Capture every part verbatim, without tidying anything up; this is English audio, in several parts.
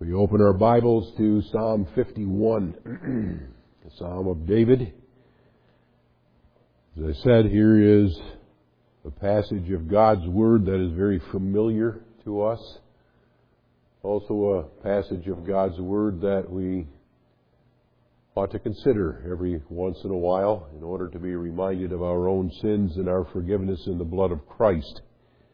We open our Bibles to Psalm fifty-one, the Psalm of David. As I said, here is a passage of God's Word that is very familiar to us. Also a passage of God's Word that we ought to consider every once in a while in order to be reminded of our own sins and our forgiveness in the blood of Christ.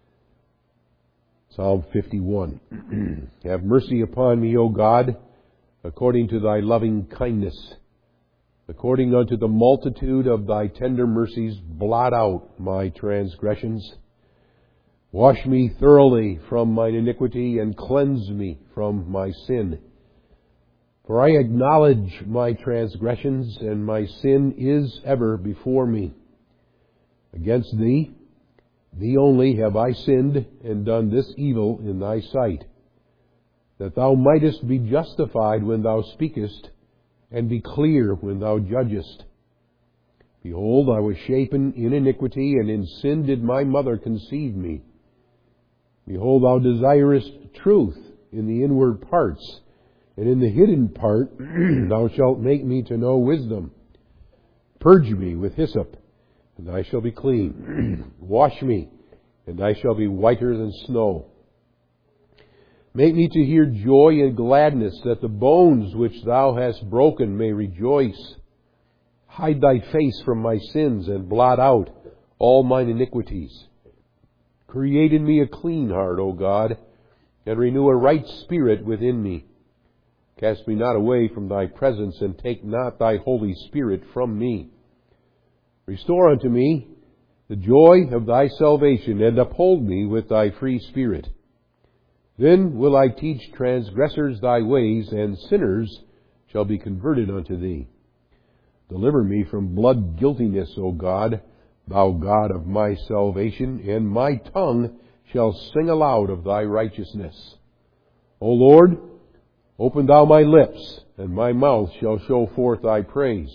Psalm fifty-one. Have mercy upon me, O God, according to thy loving kindness. According unto the multitude of thy tender mercies, blot out my transgressions. Wash me thoroughly from mine iniquity, and cleanse me from my sin. For I acknowledge my transgressions, and my sin is ever before me. Against thee, thee only have I sinned, and done this evil in thy sight, that thou mightest be justified when thou speakest, and be clear when thou judgest. Behold, I was shapen in iniquity, and in sin did my mother conceive me. Behold, thou desirest truth in the inward parts, and in the hidden part thou shalt make me to know wisdom. Purge me with hyssop, and I shall be clean. Wash me, and I shall be whiter than snow. Make me to hear joy and gladness, that the bones which thou hast broken may rejoice. Hide thy face from my sins, and blot out all mine iniquities. Create in me a clean heart, O God, and renew a right spirit within me. Cast me not away from thy presence, and take not thy Holy Spirit from me. Restore unto me the joy of thy salvation, and uphold me with thy free spirit. Then will I teach transgressors thy ways, and sinners shall be converted unto thee. Deliver me from blood guiltiness, O God, thou God of my salvation, and my tongue shall sing aloud of thy righteousness. O Lord, open thou my lips, and my mouth shall show forth thy praise.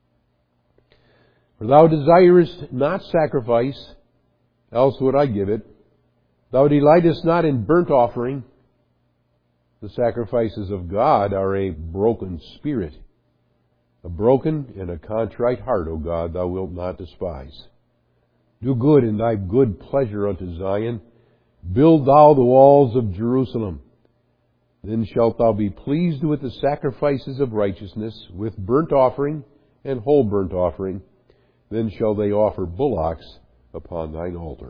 For thou desirest not sacrifice, else would I give it. Thou delightest not in burnt offering. The sacrifices of God are a broken spirit. A broken and a contrite heart, O God, thou wilt not despise. Do good in thy good pleasure unto Zion. Build thou the walls of Jerusalem. Then shalt thou be pleased with the sacrifices of righteousness, with burnt offering and whole burnt offering. Then shall they offer bullocks upon thine altar.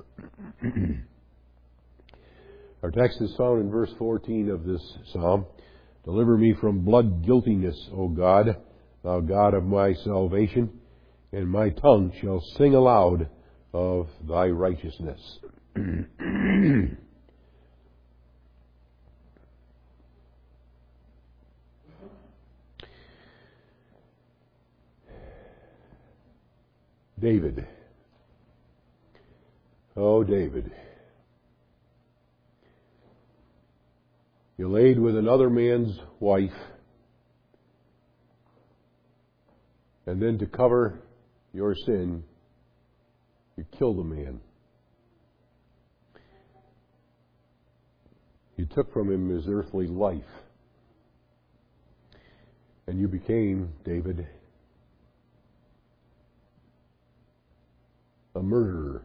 Our text is found in verse fourteen of this psalm. Deliver me from blood guiltiness, O God, thou God of my salvation, and my tongue shall sing aloud of thy righteousness. David. Oh, David. You laid with another man's wife, and then to cover your sin, you killed a man. You took from him his earthly life, and you became, David, a murderer.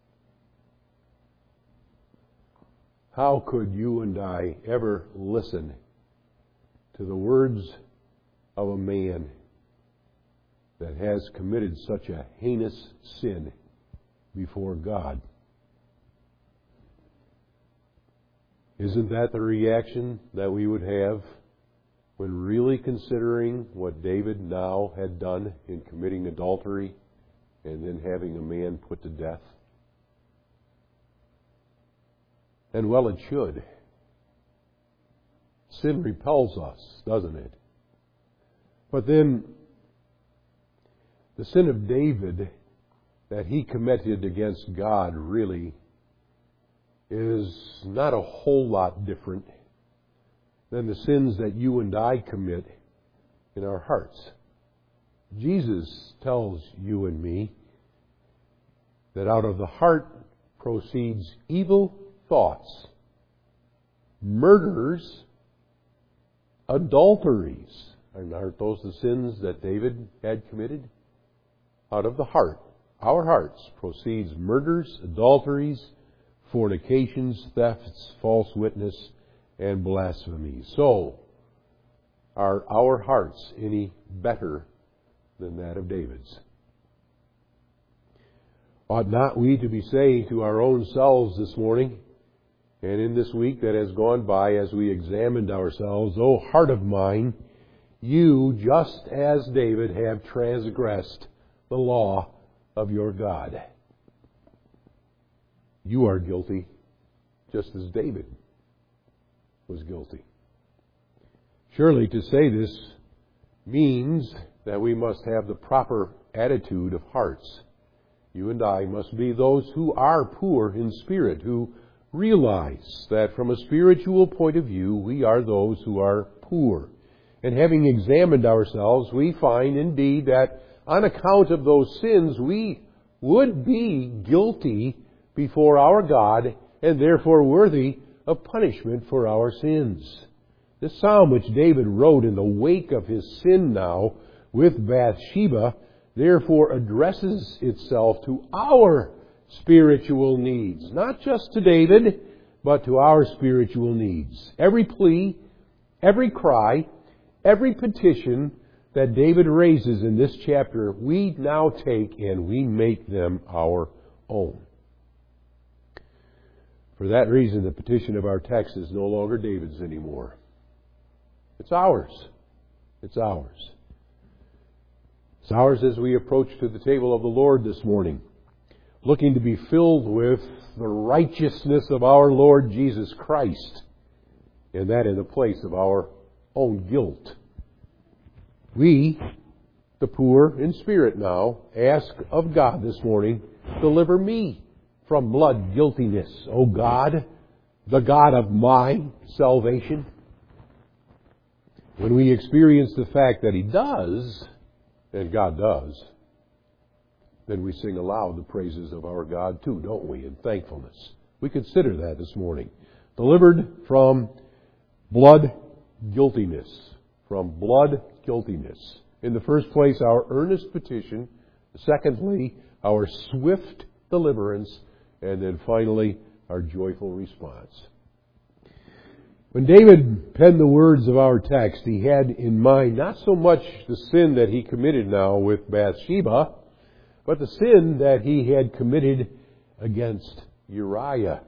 How could you and I ever listen to the words of a man that has committed such a heinous sin before God? Isn't that the reaction that we would have when really considering what David now had done in committing adultery and then having a man put to death? And well, it should. Sin repels us, doesn't it? But then, the sin of David that he committed against God really is not a whole lot different than the sins that you and I commit in our hearts. Jesus tells you and me that out of the heart proceeds evil thoughts, murders, adulteries. And aren't those the sins that David had committed? Out of the heart, our hearts, proceeds murders, adulteries, fornications, thefts, false witness, and blasphemy. So, are our hearts any better than that of David's? Ought not we to be saying to our own selves this morning, and in this week that has gone by as we examined ourselves, O heart of mine, you, just as David, have transgressed the law of your God. You are guilty, just as David was guilty. Surely to say this means that we must have the proper attitude of hearts. You and I must be those who are poor in spirit, who realize that from a spiritual point of view, we are those who are poor. And having examined ourselves, we find indeed that on account of those sins, we would be guilty before our God and therefore worthy of punishment for our sins. This psalm which David wrote in the wake of his sin now with Bathsheba therefore addresses itself to our spiritual needs. Not just to David, but to our spiritual needs. Every plea, every cry, every petition that David raises in this chapter, we now take and we make them our own. For that reason, the petition of our text is no longer David's anymore. It's ours. It's ours. It's ours as we approach to the table of the Lord this morning, looking to be filled with the righteousness of our Lord Jesus Christ, and that in the place of our own guilt. We, the poor in spirit now, ask of God this morning, deliver me from blood guiltiness, O God, the God of my salvation. When we experience the fact that He does, and God does, then we sing aloud the praises of our God too, don't we, in thankfulness. We consider that this morning. Delivered from blood guiltiness. From blood guiltiness. In the first place, our earnest petition. Secondly, our swift deliverance. And then finally, our joyful response. When David penned the words of our text, he had in mind not so much the sin that he committed now with Bathsheba, but the sin that he had committed against Uriah.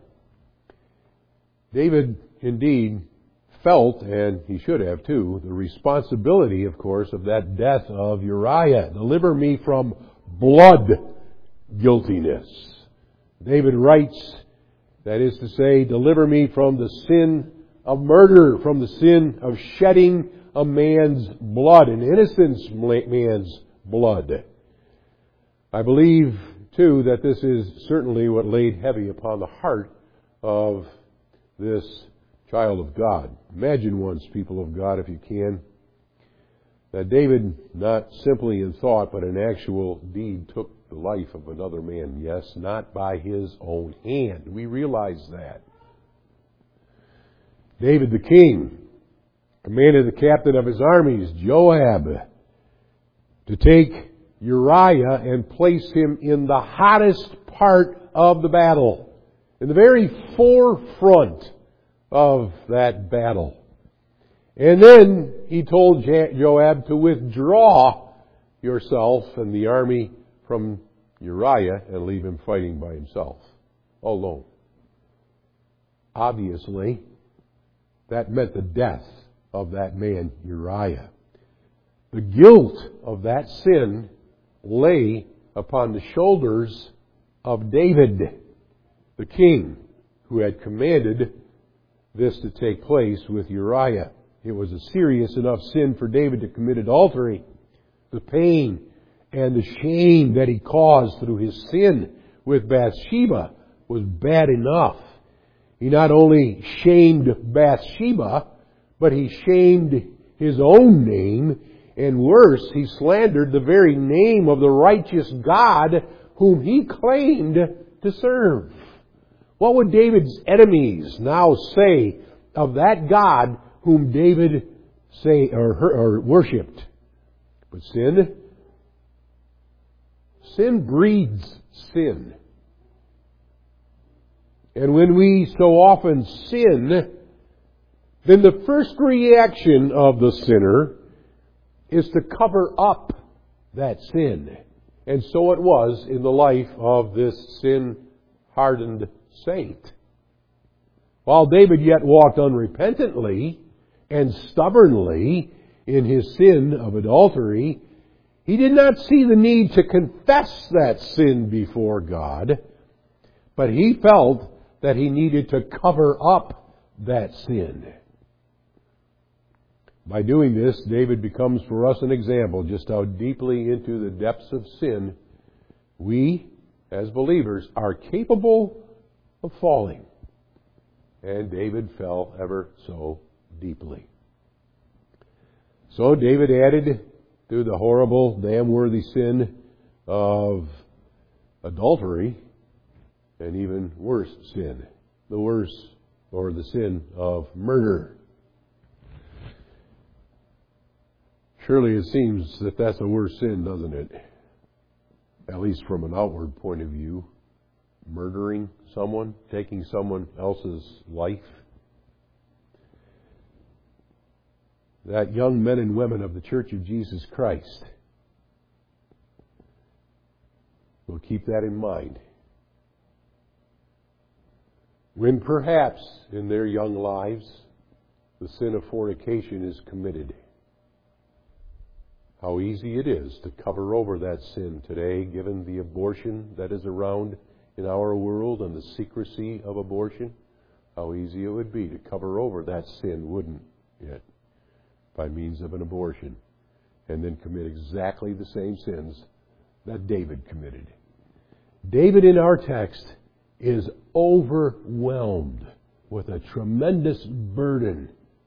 David indeed felt, and he should have too, the responsibility, of course, of that death of Uriah. Deliver me from blood guiltiness. David writes, that is to say, deliver me from the sin of murder, from the sin of shedding a man's blood, an innocent man's blood. I believe, too, that this is certainly what laid heavy upon the heart of this child of God. Imagine once, people of God, if you can, that David, not simply in thought, but in actual deed, took the life of another man. Yes, not by his own hand. We realize that. David the king commanded the captain of his armies, Joab, to take Uriah and place him in the hottest part of the battle, in the very forefront of that battle. And then he told Joab to withdraw yourself and the army from Uriah and leave him fighting by himself, alone. Obviously, that meant the death of that man, Uriah. The guilt of that sin lay upon the shoulders of David, the king, who had commanded this to take place with Uriah. It was a serious enough sin for David to commit adultery. The pain and the shame that he caused through his sin with Bathsheba was bad enough. He not only shamed Bathsheba, but he shamed his own name, and worse, he slandered the very name of the righteous God whom he claimed to serve. What would David's enemies now say of that God whom David say or, or worshipped. But sin, sin breeds sin. And when we so often sin, then the first reaction of the sinner is to cover up that sin. And so it was in the life of this sin-hardened saint. While David yet walked unrepentantly and stubbornly in his sin of adultery, he did not see the need to confess that sin before God, but he felt that he needed to cover up that sin. By doing this, David becomes for us an example just how deeply into the depths of sin we, as believers, are capable of falling. And David fell ever so deeply. So David added to the horrible, damn-worthy sin of adultery an even worse sin, the worse, or the sin of murder. Surely it seems that that's a worse sin, doesn't it? At least from an outward point of view. Murdering someone, taking someone else's life. That young men and women of the Church of Jesus Christ will keep that in mind. When perhaps in their young lives the sin of fornication is committed. How easy it is to cover over that sin today, given the abortion that is around in our world and the secrecy of abortion. How easy it would be to cover over that sin, wouldn't it? By means of an abortion. And then commit exactly the same sins that David committed. David in our text is overwhelmed with a tremendous burden.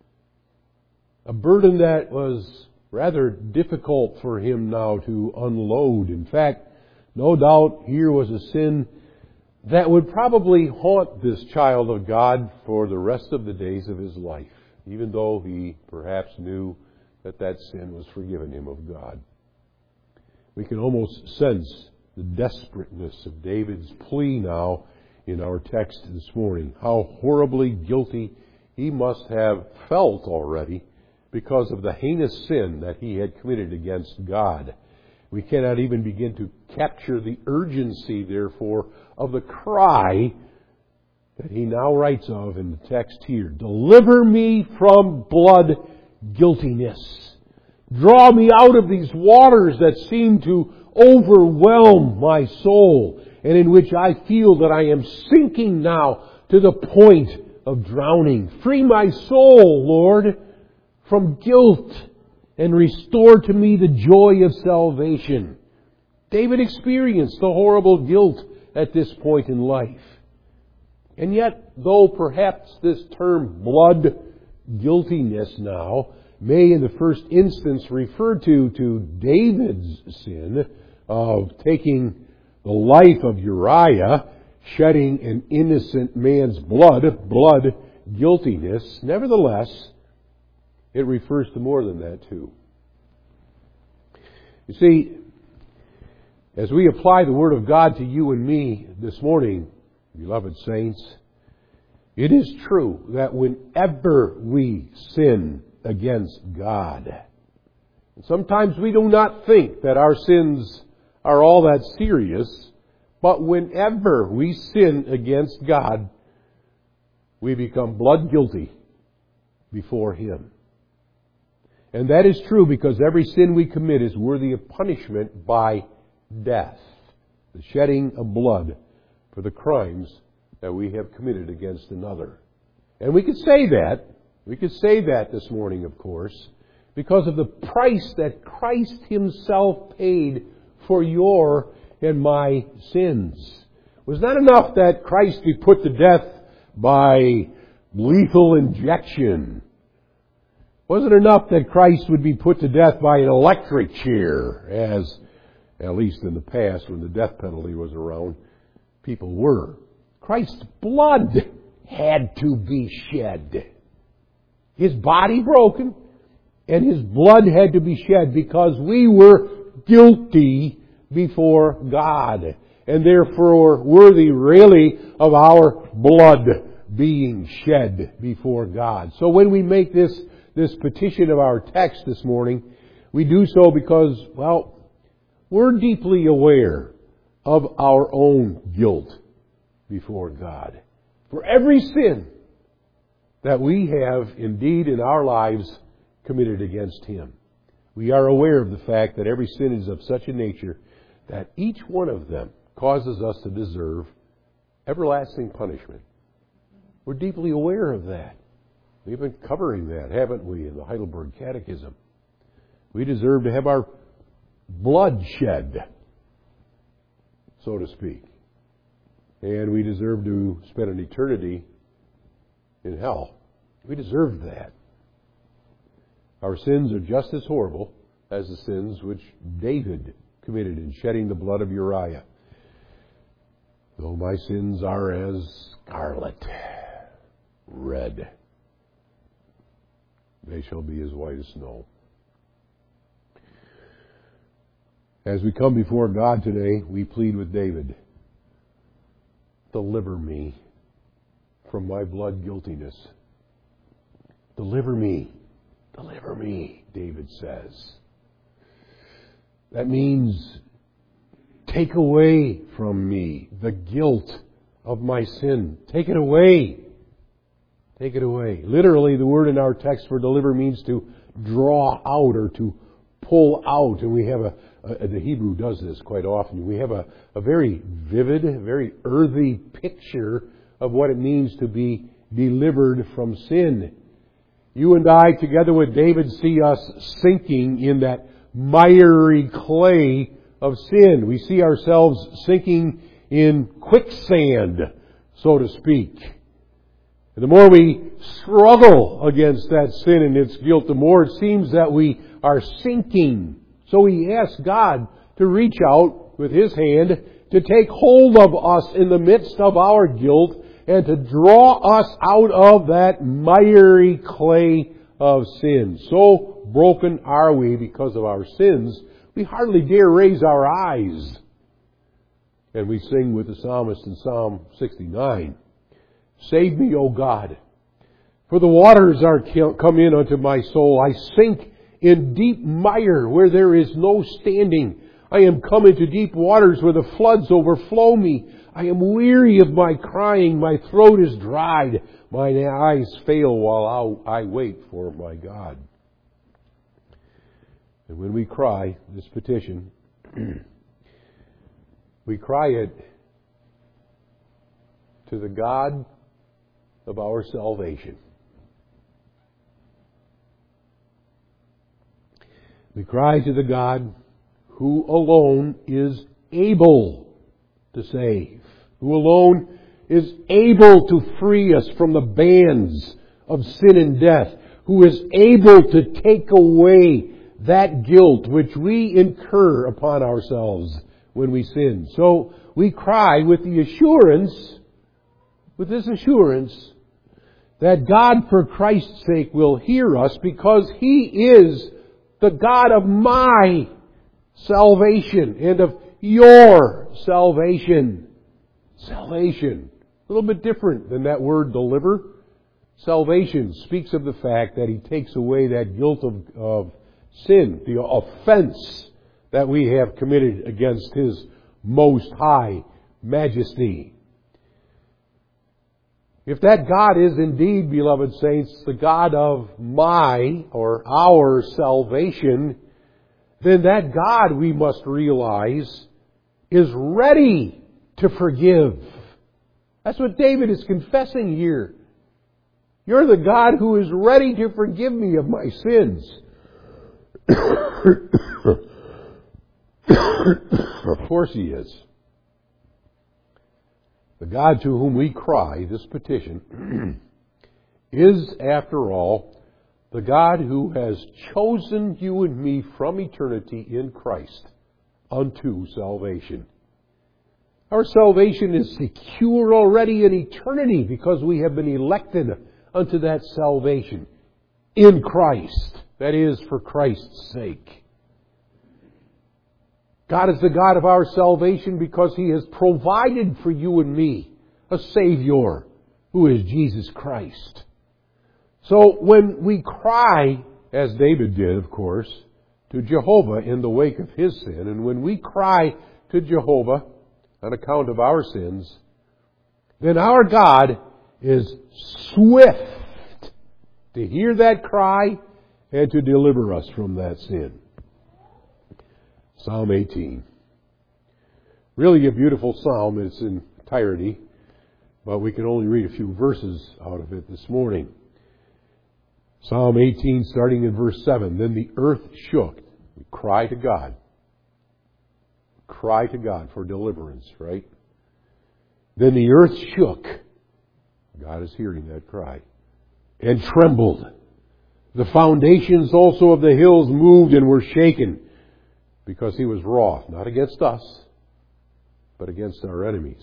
A burden that was rather difficult for him now to unload. In fact, no doubt here was a sin that would probably haunt this child of God for the rest of the days of his life, even though he perhaps knew that that sin was forgiven him of God. We can almost sense the desperateness of David's plea now in our text this morning. How horribly guilty he must have felt already because of the heinous sin that he had committed against God. We cannot even begin to capture the urgency, therefore, of the cry that he now writes of in the text here. Deliver me from blood guiltiness. Draw me out of these waters that seem to overwhelm my soul, and in which I feel that I am sinking now to the point of drowning. Free my soul, Lord, from guilt, and restore to me the joy of salvation. David experienced the horrible guilt at this point in life. And yet, though perhaps this term blood guiltiness now may in the first instance refer to, to David's sin of taking the life of Uriah, shedding an innocent man's blood, blood guiltiness, nevertheless, it refers to more than that too. You see, as we apply the Word of God to you and me this morning, beloved saints, it is true that whenever we sin against God, and sometimes we do not think that our sins are all that serious, but whenever we sin against God, we become blood guilty before Him. And that is true because every sin we commit is worthy of punishment by death, the shedding of blood for the crimes that we have committed against another. And we could say that, we could say that this morning, of course, because of the price that Christ Himself paid for your and my sins. It was not enough that Christ be put to death by lethal injection. Wasn't enough that Christ would be put to death by an electric chair, as, at least in the past when the death penalty was around, people were. Christ's blood had to be shed. His body broken, And His blood had to be shed because we were guilty before God. And therefore worthy really of our blood being shed before God. So when we make this, this petition of our text this morning, we do so because, well, we're deeply aware of our own guilt before God. For every sin that we have indeed in our lives committed against Him. We are aware of the fact that every sin is of such a nature that each one of them causes us to deserve everlasting punishment. We're deeply aware of that. We've been covering that, haven't we, in the Heidelberg Catechism. We deserve to have our blood shed, so to speak. And we deserve to spend an eternity in hell. We deserve that. Our sins are just as horrible as the sins which David committed in shedding the blood of Uriah. Though my sins are as scarlet, red, they shall be as white as snow. As we come before God today, we plead with David, deliver me from my blood guiltiness. Deliver me. Deliver me, David says. That means take away from me the guilt of my sin. Take it away. Take it away. Literally, the word in our text for deliver means to draw out or to pull out. And we have a, a the Hebrew does this quite often. We have a, a very vivid, very earthy picture of what it means to be delivered from sin. You and I, together with David, see us sinking in that miry clay of sin. We see ourselves sinking in quicksand, so to speak. And the more we struggle against that sin and its guilt, the more it seems that we are sinking. So we ask God to reach out with His hand to take hold of us in the midst of our guilt and to draw us out of that miry clay of sin. So broken are we because of our sins, we hardly dare raise our eyes. And we sing with the psalmist in Psalm sixty-nine, save me, O God, for the waters are come in unto my soul. I sink in deep mire where there is no standing. I am come into deep waters where the floods overflow me. I am weary of my crying. My throat is dried. Mine eyes fail while I wait for my God. And when we cry this petition, we cry it to the God of our salvation. We cry to the God who alone is able to save, who alone is able to free us from the bands of sin and death, who is able to take away that guilt which we incur upon ourselves when we sin. So we cry with the assurance, with this assurance, that God for Christ's sake will hear us because He is the God of my salvation and of your salvation. Salvation. A little bit different than that word deliver. Salvation speaks of the fact that He takes away that guilt of, of sin, the offense that we have committed against His most high majesty. If that God is indeed, beloved saints, the God of my or our salvation, then that God, we must realize, is ready to forgive. That's what David is confessing here. You're the God who is ready to forgive me of my sins. Of course He is. The God to whom we cry this petition is, after all, the God who has chosen you and me from eternity in Christ unto salvation. Our salvation is secure already in eternity because we have been elected unto that salvation in Christ. That is, for Christ's sake. God is the God of our salvation because He has provided for you and me a Savior who is Jesus Christ. So when we cry, as David did, of course, to Jehovah in the wake of his sin, and when we cry to Jehovah on account of our sins, then our God is swift to hear that cry and to deliver us from that sin. Psalm eighteen. Really a beautiful psalm in its entirety, but we can only read a few verses out of it this morning. Psalm eighteen, starting in verse seven. Then the earth shook. We cry to God. Cry to God for deliverance, right? Then the earth shook. God is hearing that cry. And trembled. The foundations also of the hills moved and were shaken, because He was wroth, not against us, but against our enemies.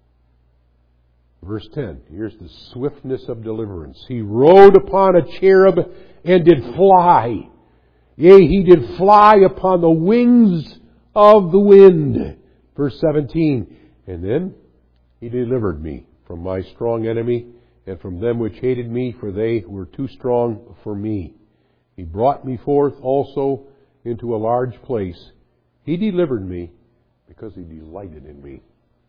Verse ten, here's the swiftness of deliverance. He rode upon a cherub and did fly. Yea, He did fly upon the wings of the wind. Verse seventeen, and then He delivered me from my strong enemy and from them which hated me, for they were too strong for me. He brought me forth also into a large place. He delivered me because He delighted in me.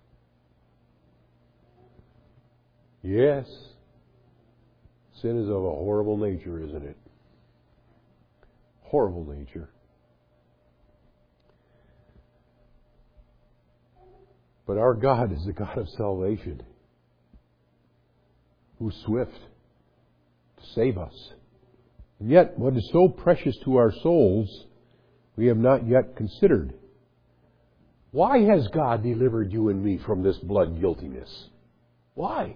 Yes, sin is of a horrible nature, isn't it? Horrible nature. But our God is the God of salvation, who's swift to save us. And yet, what is so precious to our souls, we have not yet considered. Why has God delivered you and me from this blood guiltiness? Why?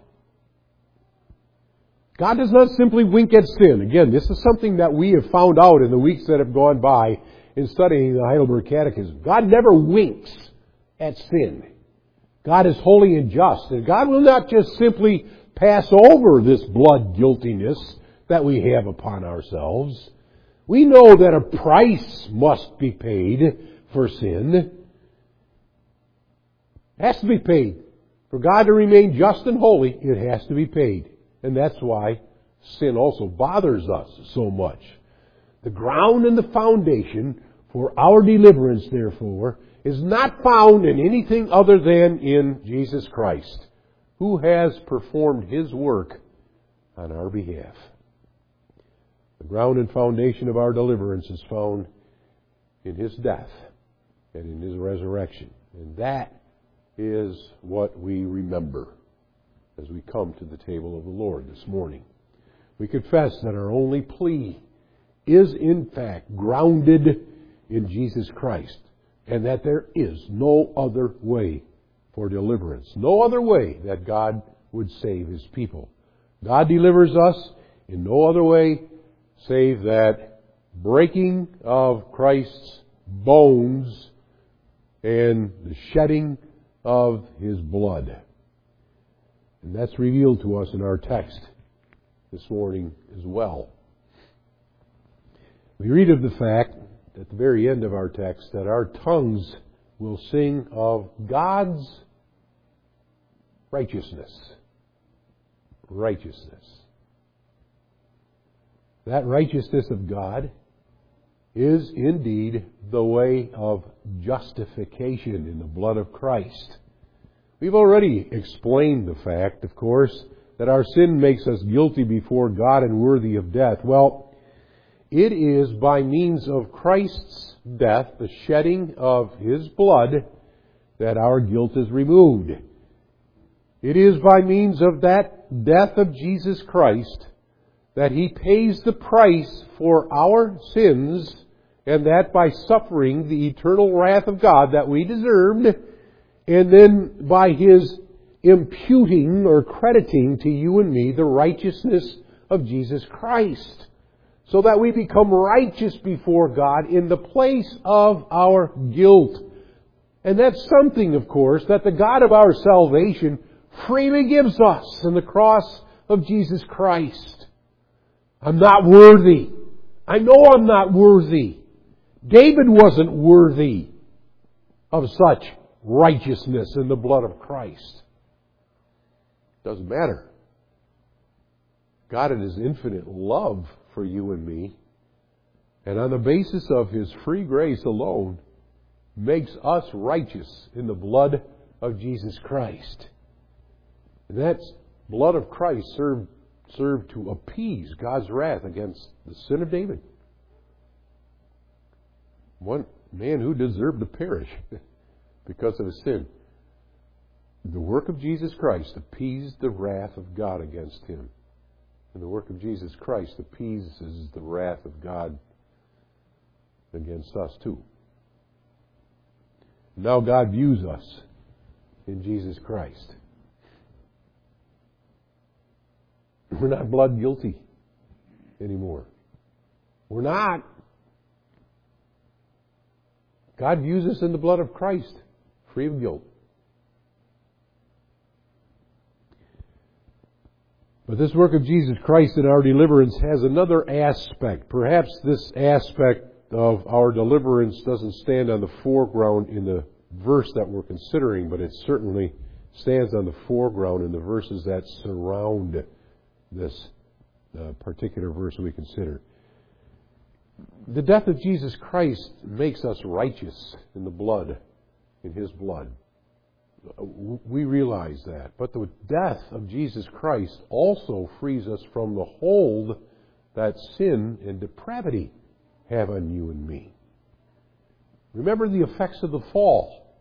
God does not simply wink at sin. Again, this is something that we have found out in the weeks that have gone by in studying the Heidelberg Catechism. God never winks at sin. God is holy and just. And God will not just simply pass over this blood guiltiness that we have upon ourselves. We know that a price must be paid for sin. It has to be paid. For God to remain just and holy, it has to be paid. And that's why sin also bothers us so much. The ground and the foundation for our deliverance, therefore, is not found in anything other than in Jesus Christ, who has performed His work on our behalf. The ground and foundation of our deliverance is found in His death and in His resurrection. And that is what we remember as we come to the table of the Lord this morning. We confess that our only plea is in fact grounded in Jesus Christ, and that there is no other way for deliverance, no other way that God would save His people. God delivers us in no other way save that breaking of Christ's bones and the shedding of His blood. And that's revealed to us in our text this morning as well. We read of the fact at the very end of our text that our tongues will sing of God's righteousness. Righteousness. That righteousness of God is indeed the way of justification in the blood of Christ. We've already explained the fact, of course, that our sin makes us guilty before God and worthy of death. Well, it is by means of Christ's death, the shedding of His blood, that our guilt is removed. It is by means of that death of Jesus Christ that He pays the price for our sins, and that by suffering the eternal wrath of God that we deserved, and then by His imputing or crediting to you and me the righteousness of Jesus Christ, so that we become righteous before God in the place of our guilt. And that's something, of course, that the God of our salvation freely gives us in the cross of Jesus Christ. I'm not worthy I know I'm not worthy. David wasn't worthy of such righteousness in the blood of Christ. Doesn't matter. God in His infinite love for you and me, and on the basis of His free grace alone, makes us righteous in the blood of Jesus Christ. And that blood of Christ served, served to appease God's wrath against the sin of David. One man who deserved to perish because of his sin. The work of Jesus Christ appeased the wrath of God against him. And the work of Jesus Christ appeases the wrath of God against us too. Now God views us in Jesus Christ. We're not blood guilty anymore. We're not. God views us in the blood of Christ, free of guilt. But this work of Jesus Christ in our deliverance has another aspect. Perhaps this aspect of our deliverance doesn't stand on the foreground in the verse that we're considering, but it certainly stands on the foreground in the verses that surround this uh, particular verse we consider. The death of Jesus Christ makes us righteous in the blood, in His blood. We realize that. But the death of Jesus Christ also frees us from the hold that sin and depravity have on you and me. Remember the effects of the fall.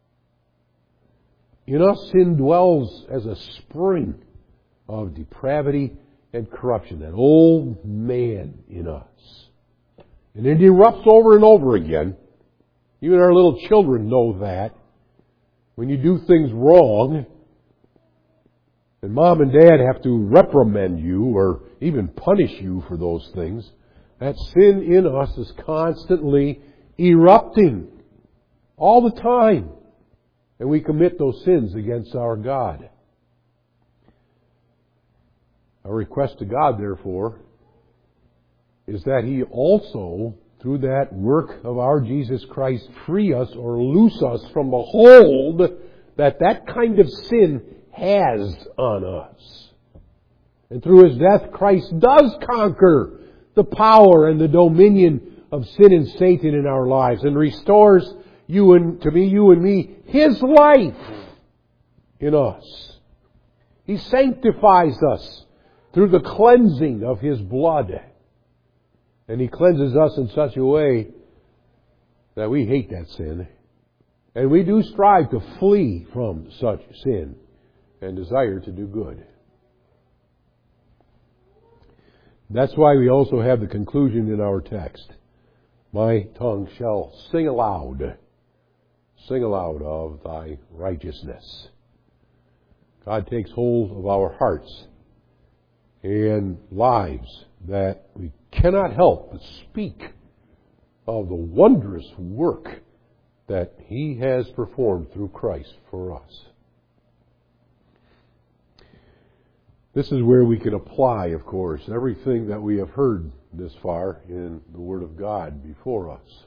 In us, sin dwells as a spring of depravity and corruption, that old man in us. And it erupts over and over again. Even our little children know that. When you do things wrong, and mom and dad have to reprimand you or even punish you for those things, that sin in us is constantly erupting all the time. And we commit those sins against our God. Our request to God, therefore, is that He also, through that work of our Jesus Christ, free us or loose us from the hold that that kind of sin has on us. And through His death, Christ does conquer the power and the dominion of sin and Satan in our lives and restores you and to me, you and me, His life in us. He sanctifies us through the cleansing of His blood. And He cleanses us in such a way that we hate that sin. And we do strive to flee from such sin and desire to do good. That's why we also have the conclusion in our text. My tongue shall sing aloud, sing aloud of Thy righteousness. God takes hold of our hearts and lives that we cannot help but speak of the wondrous work that He has performed through Christ for us. This is where we can apply, of course, everything that we have heard this far in the Word of God before us.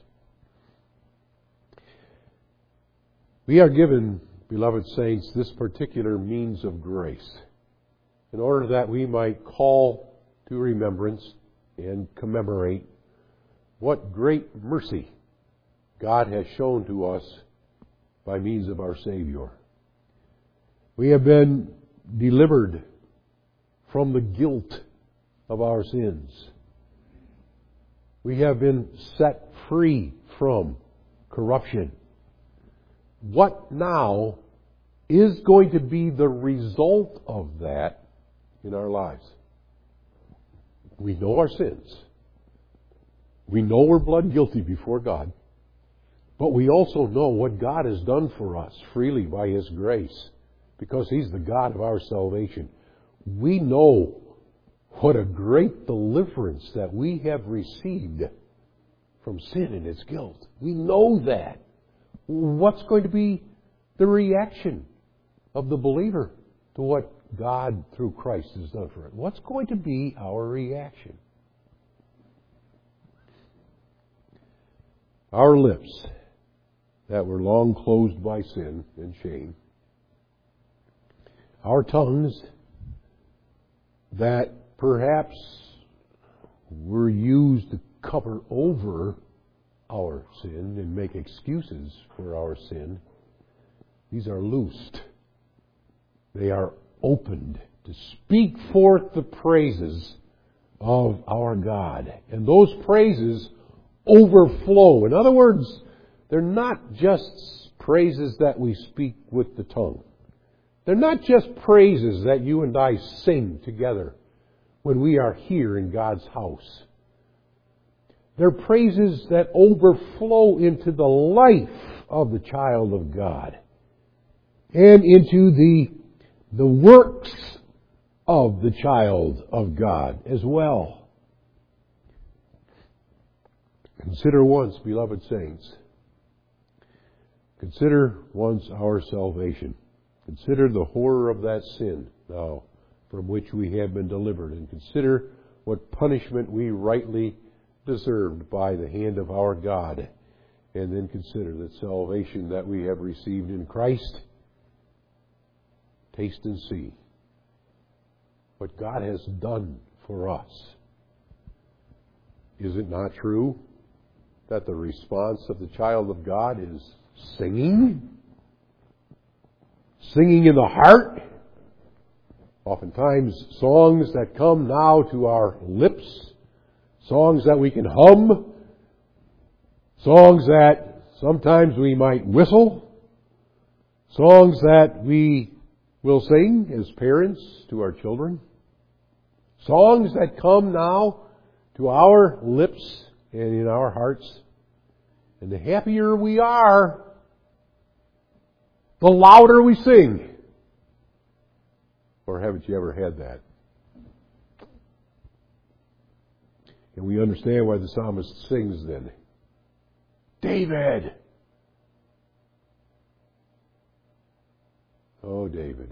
We are given, beloved saints, this particular means of grace in order that we might call to remembrance and commemorate what great mercy God has shown to us by means of our Savior. We have been delivered from the guilt of our sins. We have been set free from corruption. What now is going to be the result of that in our lives? We know our sins. We know we're blood guilty before God. But we also know what God has done for us freely by His grace, because He's the God of our salvation. We know what a great deliverance that we have received from sin and its guilt. We know that. What's going to be the reaction of the believer to what God through Christ has done for it? What's going to be our reaction? Our lips that were long closed by sin and shame. Our tongues that perhaps were used to cover over our sin and make excuses for our sin. These are loosed. They are opened to speak forth the praises of our God. And those praises overflow. In other words, they're not just praises that we speak with the tongue. They're not just praises that you and I sing together when we are here in God's house. They're praises that overflow into the life of the child of God and into the, the works of the child of God as well. Consider once, beloved saints, consider once our salvation. Consider the horror of that sin now from which we have been delivered, and consider what punishment we rightly deserved by the hand of our God. And then consider the salvation that we have received in Christ. Taste and see what God has done for us. Is it not true that the response of the child of God is singing? Singing in the heart. Oftentimes songs that come now to our lips. Songs that we can hum. Songs that sometimes we might whistle. Songs that we will sing as parents to our children. Songs that come now to our lips and in our hearts. And the happier we are, the louder we sing. Or haven't you ever had that? And we understand why the psalmist sings then. David! Oh, David.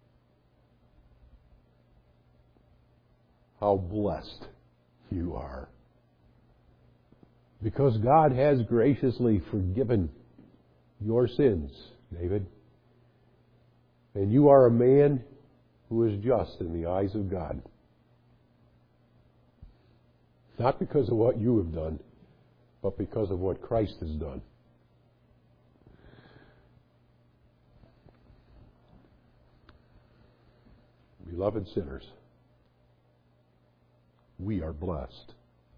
How blessed you are. Because God has graciously forgiven your sins, David. And you are a man who is just in the eyes of God. Not because of what you have done, but because of what Christ has done. Beloved sinners, we are blessed.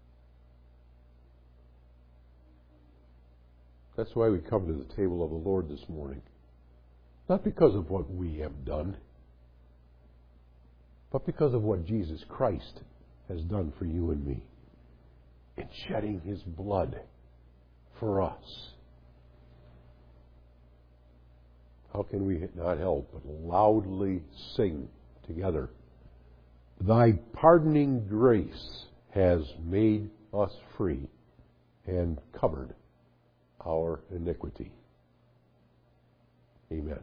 That's why we come to the table of the Lord this morning. Not because of what we have done, but because of what Jesus Christ has done for you and me in shedding His blood for us. How can we not help but loudly sing together? Thy pardoning grace has made us free and covered our iniquity. Amen.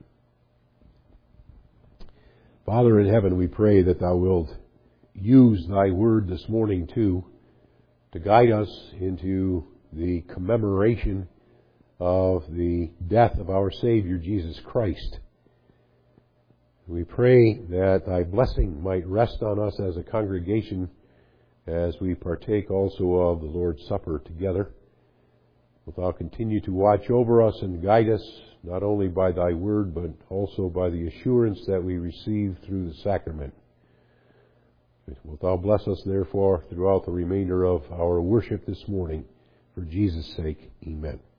Father in heaven, we pray that Thou wilt use Thy word this morning too to guide us into the commemoration of the death of our Savior Jesus Christ. We pray that Thy blessing might rest on us as a congregation as we partake also of the Lord's Supper together. Wilt Thou continue to watch over us and guide us, not only by Thy word, but also by the assurance that we receive through the sacrament. Wilt Thou bless us, therefore, throughout the remainder of our worship this morning. For Jesus' sake, amen.